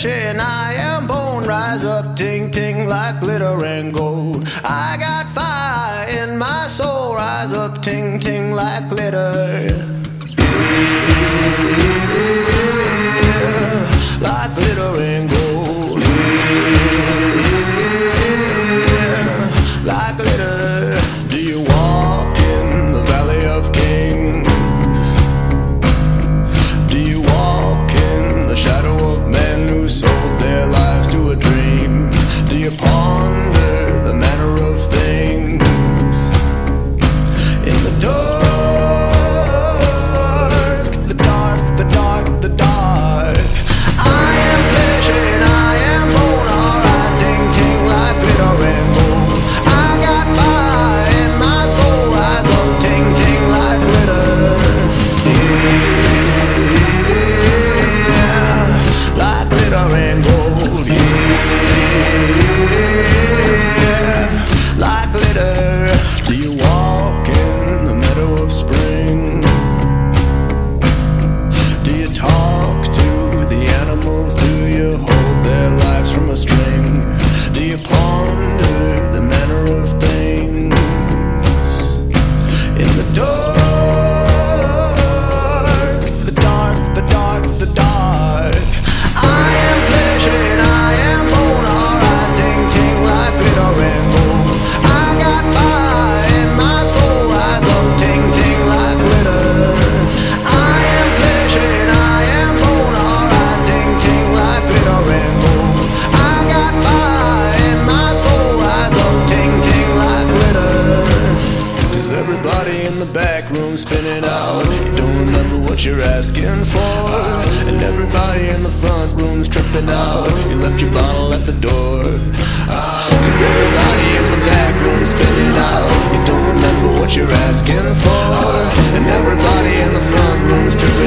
flesh and I am bone. Rise up, ting ting, like glitter and gold. I got fire in my soul. Rise up, ting ting, like glitter. Like glitter and gold. Like glitter. Do you walk in the valley of kings? Do you walk in the shadow of men who sold their lives to a dream? Do you ponder the manner of things in the dark, the dark, the dark, the dark? I am flesh and I am bone. All rise, ting ting, like glitter and gold. I got fire in my soul. Rise up, ting ting, like glitter. Yeah, like glitter and gold. Yeah, like glitter. Do you walk in the meadow of spring? Do you talk to the animals? Do you hold their lives from a string? Do you ponder the manner of things in the dark, the dark, the dark, the dark? I am flesh and I am bone. All rise, ting ting, like glitter and gold. I got fire in my soul. Rise up, ting ting, like glitter. I am flesh and I am bone. All rise, ting ting, like glitter and gold. I got fire in my soul. Rise up, ting ting, like glitter. 'Cause everybody in the back room spinning out. You don't remember what you're asking for. And everybody in the front room's tripping out. You left your bottle at the door. 'Cause everybody in the back room's spinning out. You don't remember what you're asking for. And everybody in the front room's tripping out.